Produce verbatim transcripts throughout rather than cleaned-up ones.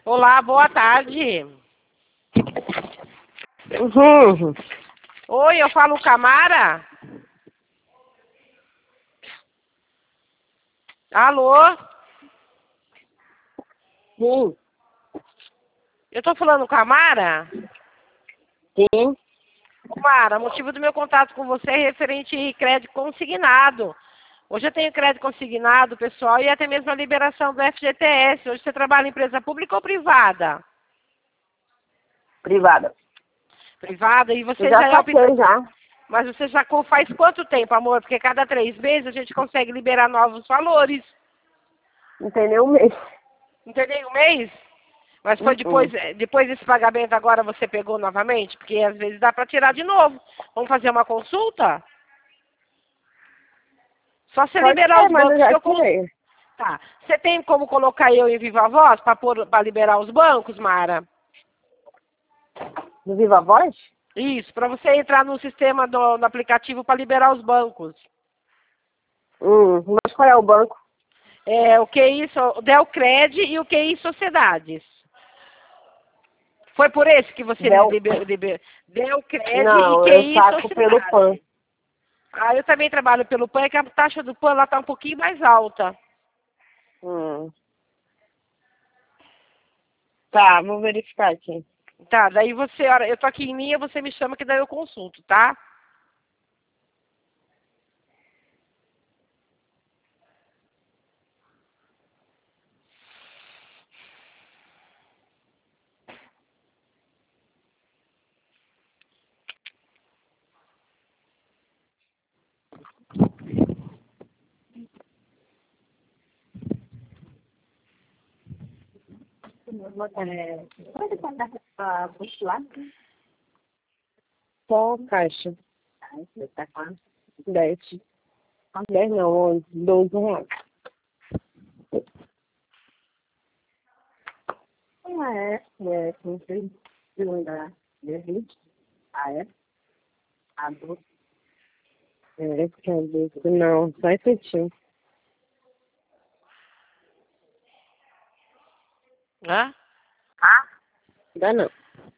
Olá, boa tarde. Uhum. Oi, eu falo Camara? Alô? Sim. Eu tô falando Camara? Sim. Camara, o motivo do meu contato com você é referente a crédito consignado. Hoje eu tenho crédito consignado, pessoal, e até mesmo a liberação do F G T S. Hoje você trabalha em empresa pública ou privada? Privada. Privada, e Eu você já já é optado. saquei já. Mas você já co- faz quanto tempo, amor? Porque cada três meses a gente consegue liberar novos valores. Não tem nenhum mês. Não tem nem um mês? Mas foi Uhum. depois, eh, depois desse pagamento agora você pegou novamente? Porque às vezes dá para tirar de novo. Vamos fazer uma consulta? Só você Pode liberar ser, os mas eu bancos que já eu cons... tirei. Tá. Você tem como colocar eu em viva voz para liberar os bancos, Mara? No Viva Voz? Isso, para você entrar no sistema do, do aplicativo para liberar os bancos. Hum. Mas qual é o banco? É, o Q I, so- o Delcred e o Q I Sociedades. Foi por esse que você Del... liber, liber, Delcred e Não, eu Q I saco pelo P A N. Sociedades. Ah, eu também trabalho pelo P A N, que a taxa do P A N lá está um pouquinho mais alta. Hum. Tá, vou verificar aqui. Tá, daí você, olha, eu tô aqui em linha, você me chama que daí eu consulto, tá? É... Pode mandar para postular? Só caixa. Tá quanto? Dez. Dez não, onze. Doze reais. Ah, é. É, não sei. Segunda. vinte. Ah, é? Adulto. É, porque adulto. Não, só efetivo. Hã? Dá não.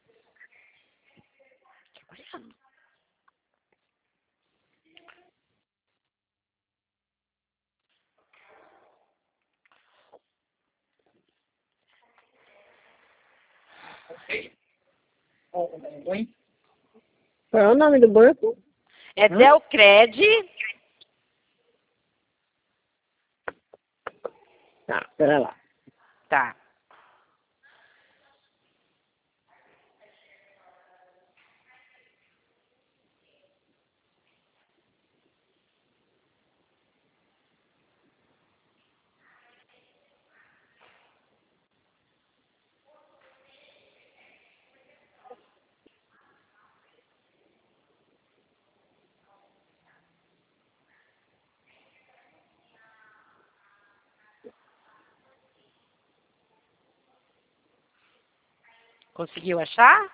Qual é o nome do banco? É Hã? Delcred. Tá, pera lá. Tá. Conseguiu achar?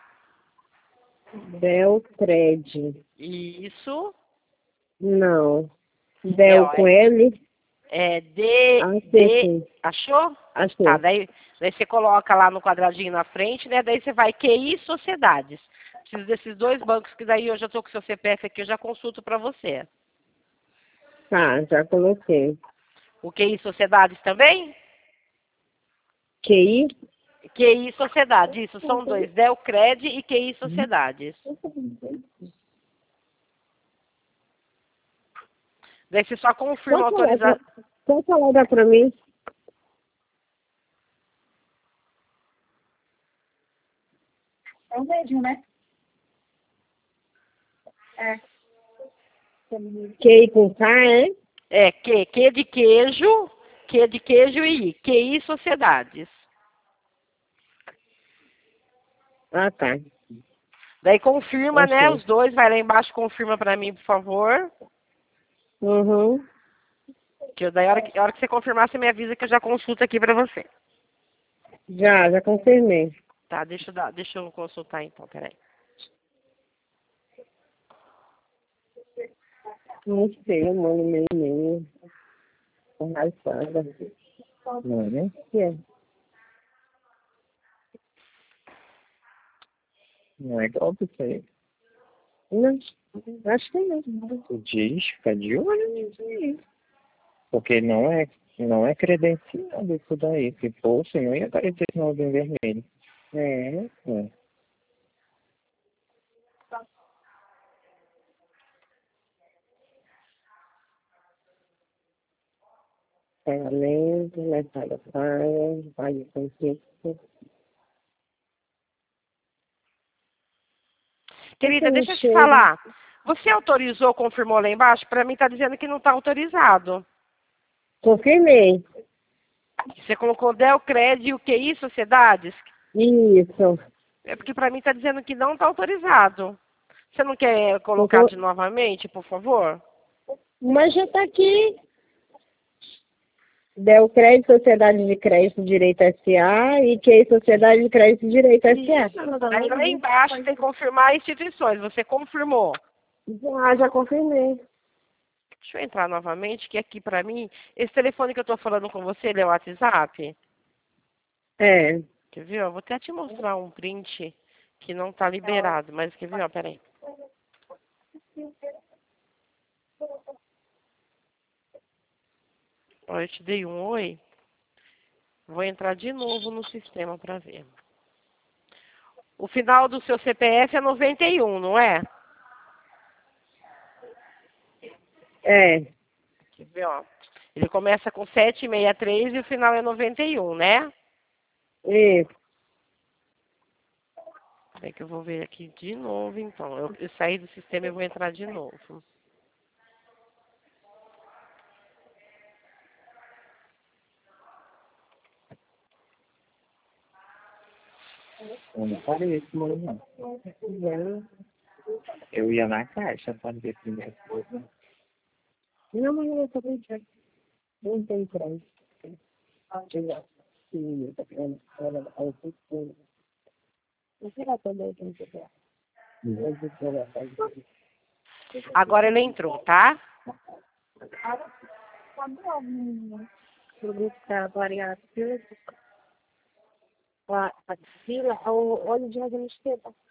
Delcred. Isso. Não. É, Del ó, com é, L. é D, D, Acertei. achou? Tá, Achei. daí, daí você coloca lá no quadradinho na frente, né? Daí você vai Q I Sociedades. Preciso desses dois bancos, que daí eu já tô com o seu C P F aqui, eu já consulto para você. Tá, já coloquei. O Q I Sociedades também? Q I. Q I Sociedades, isso, são dois, Delcred e Q I Sociedades. Daí você só confirma a Pode falar, pra- autorização. pode falar dá pra mim? É um beijinho, né? É. Q I com K, é? É, Q, Q de queijo, Q de queijo e I, Q I Sociedades. Ah, tá. Daí confirma, né, Achei. os dois, vai lá embaixo, confirma pra mim, por favor. Uhum. Que eu, daí a hora, que, a hora que você confirmar, você me avisa que eu já consulto aqui pra você. Já, já confirmei. Tá, deixa eu, dar, deixa eu consultar então, peraí. Não sei, mano, meu e-mail. Arrasada. Não, né? Que é? Não é golpe isso aí. Não, acho que não. Tu diz, fica de olho nisso aí. Porque não é, não é credenciado isso daí. Se fosse, não ia aparecer sinalzinho vermelho. É. É. Pagamento, metade paga, pague com cinco. Querida, deixa eu te Chega. falar. Você autorizou, confirmou lá embaixo? Para mim está dizendo que não está autorizado. Confirmei. Você colocou Delcred e o Q I Sociedades? Isso. É porque para mim está dizendo que não está autorizado. Você não quer colocar Então, de novamente, por favor? mas já está aqui. Deu crédito, Sociedade de Crédito Direito S A e Q I Sociedade de Crédito Direito S A. Aí lá embaixo tem confirmar instituições. Você confirmou. Já, já confirmei. Deixa eu entrar novamente, que aqui para mim, esse telefone que eu estou falando com você, ele é o WhatsApp? É. Quer ver? Eu vou até te mostrar um print que não está liberado, mas quer ver? Ó, peraí. Ó, eu te dei um oi. Vou entrar de novo no sistema para ver. O final do seu C P F é noventa e um, não é? É. Quer ver, ó? Ele começa com sete sessenta e três e o final é noventa e um, né? Isso. É que eu vou ver aqui de novo, então. Eu, eu saí do sistema e vou entrar de novo. Eu não parei esse mano, não. Eu ia na caixa para ver primeiro coisa. Não, mas eu tô brincando. Não tem crédito. Sim, tá vendo? Olha, olha, tudo bem. Não será também que não sei. Agora ele entrou, tá? Tá bom, menina. Eu vou ficar variado. A fila, o óleo de água na esquerda.